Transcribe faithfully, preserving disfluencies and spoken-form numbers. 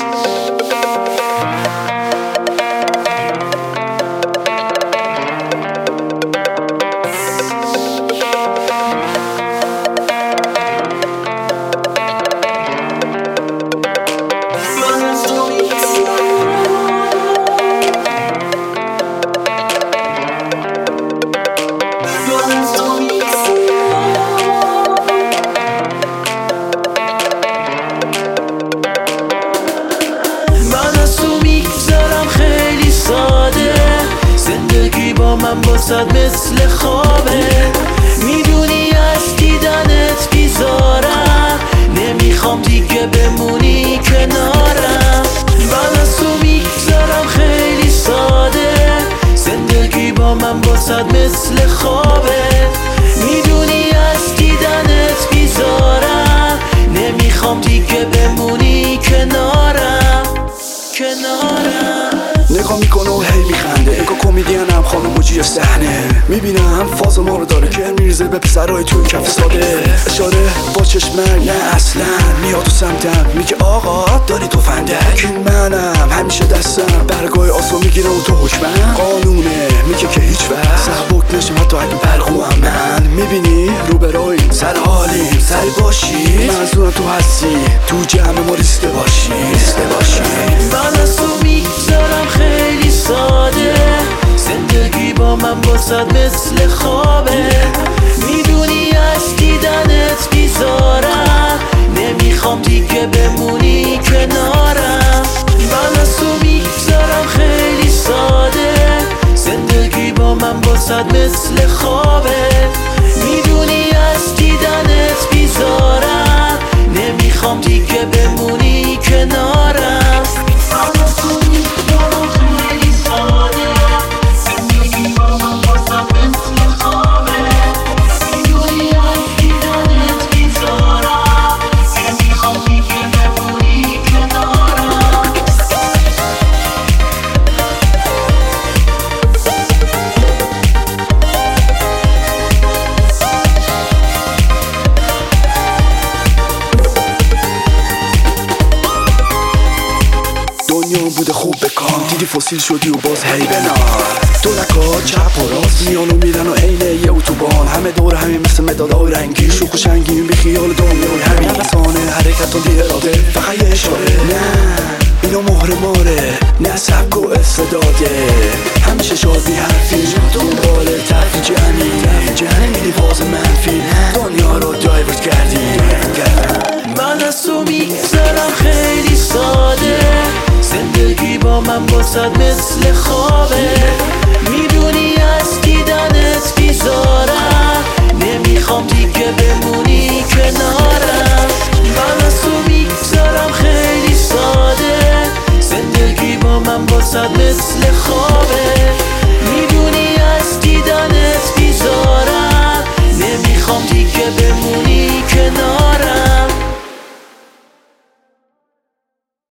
من باسد مثل خوابه، میدونی از دیدنت بیزارم، نمیخوام دیگه بمونی کنارم. من از تو میگذرم خیلی ساده، زندگی با من باسد مثل خوابه، میدونی از دیدنت بیزارم، نمیخوام دیگه بمونی کنارم کنارم. نگاه میکنه و هی میخنده، انگار کمدینم خانم مجری صحنه. میبینم فاز ما رو داره که میریزه به پسرهای توی کف ساده. اشاره با چشمک نه اصلا، میاد تو سمتم میگه آقا داری تو فندک. منم همیشه دستم برگاه آسو میگیره و تو حکمم. قانونه میگه که هیچ وقت سبک نشیم حتی اگه برقو هم من. میبینی رو برای سر حالیم سر باشی، منظورم تو هستی تو جمع ما ریسته باشی ریسته باشی. من از تو میگذرم خیلی ساده، زندگی با من باسد مثل خوابه، میدونی از دیدنت بیزارم، نمیخوام دیگه بمونی کنارم. من از تو میگذرم خیلی ساده، زندگی با من باسد مثل خوابه، میدونی از دیدنت بیزارم، نمیخوام دیگه بمونی کنارم. دنیا بوده خوب بکن، دیدی فسیل شدی و باز هی بنار. دولکا چپ و راست میان و میرن و عین یه اتوبان، همه دور همین مثل مدادهای رنگی، شوخ و شنگین بی خیال دنیای همین. رسانه حرکت و بی اراده فقط یه اشاره، نه اینا مهر ماره نه سبک و استعداده. همیشه شاد بی حرفی دنبال تفی جمعی جمعی میدی فاز منفی، دنیا رو دایورت کردی. من از تو میگذرم خیلی ساده، زندگی با من باسد مثل خوابه، میدونی از دیدنت بیزارم، نمیخوام دیگه بمونی کنارم. من از تو میگذرم خیلی ساده، زندگی با من باسد مثل خوابه،